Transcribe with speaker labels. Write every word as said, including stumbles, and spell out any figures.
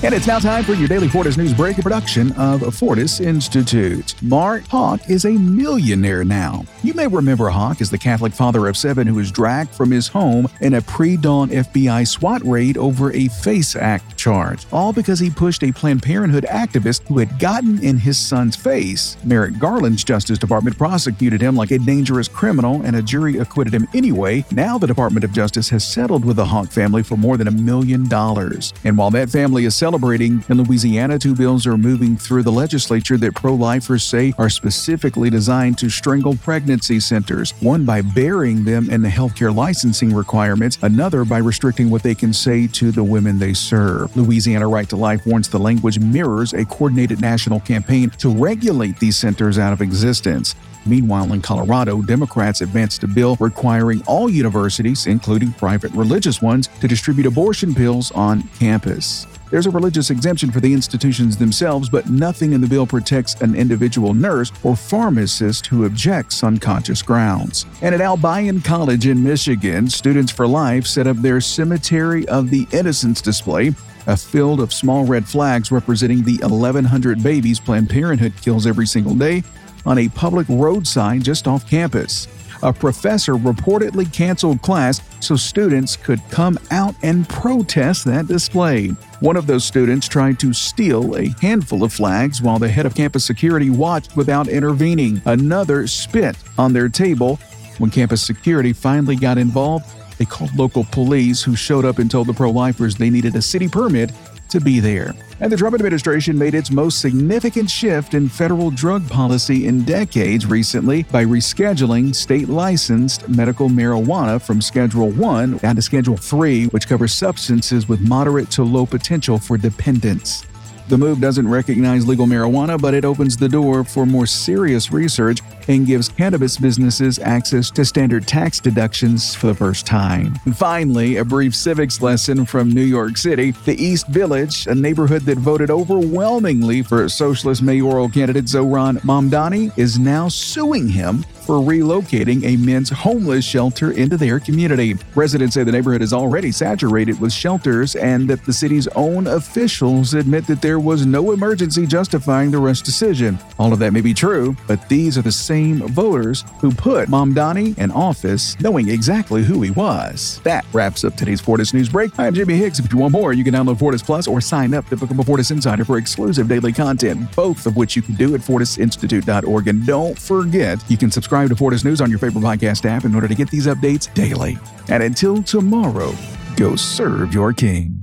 Speaker 1: And it's now time for your daily Fortis News Break, a production of Fortis Institute. Mark Hawk is a millionaire now. You may remember Hawk as the Catholic father of seven who was dragged from his home in a pre-dawn F B I SWAT raid over a FACE Act charge, all because he pushed a Planned Parenthood activist who had gotten in his son's face. Merrick Garland's Justice Department prosecuted him like a dangerous criminal, and a jury acquitted him anyway. Now the Department of Justice has settled with the Hawk family for more than a million dollars. And while that family is celebrating in Louisiana, two bills are moving through the legislature that pro-lifers say are specifically designed to strangle pregnancy centers, one by burying them in the healthcare licensing requirements, another by restricting what they can say to the women they serve. Louisiana Right to Life warns the language mirrors a coordinated national campaign to regulate these centers out of existence. Meanwhile, in Colorado, Democrats advanced a bill requiring all universities, including private religious ones, to distribute abortion pills on campus. There's a religious exemption for the institutions themselves, but nothing in the bill protects an individual nurse or pharmacist who objects on conscious grounds. And at Albion College in Michigan, Students for Life set up their Cemetery of the Innocents display, a field of small red flags representing the eleven hundred babies Planned Parenthood kills every single day, on a public road sign just off campus. A professor reportedly canceled class so students could come out and protest that display. One of those students tried to steal a handful of flags while the head of campus security watched without intervening. Another spit on their table. When campus security finally got involved, they called local police, who showed up and told the pro-lifers they needed a city permit to be there. And the Trump administration made its most significant shift in federal drug policy in decades recently by rescheduling state-licensed medical marijuana from Schedule one down to Schedule three, which covers substances with moderate to low potential for dependence. The move doesn't recognize legal marijuana, but it opens the door for more serious research and gives cannabis businesses access to standard tax deductions for the first time. And finally, a brief civics lesson from New York City. The East Village, a neighborhood that voted overwhelmingly for socialist mayoral candidate Zohran Mamdani, is now suing him for relocating a men's homeless shelter into their community. Residents say the neighborhood is already saturated with shelters and that the city's own officials admit that there was no emergency justifying the rush decision. All of that may be true, but these are the same voters who put Mamdani in office knowing exactly who he was. That wraps up today's Fortis News Break. I'm Jimmy Hicks. If you want more, you can download Fortis Plus or sign up to become a Fortis Insider for exclusive daily content, both of which you can do at fortis institute dot org. And don't forget, you can subscribe to Fortis News on your favorite podcast app in order to get these updates daily. And until tomorrow, go serve your king.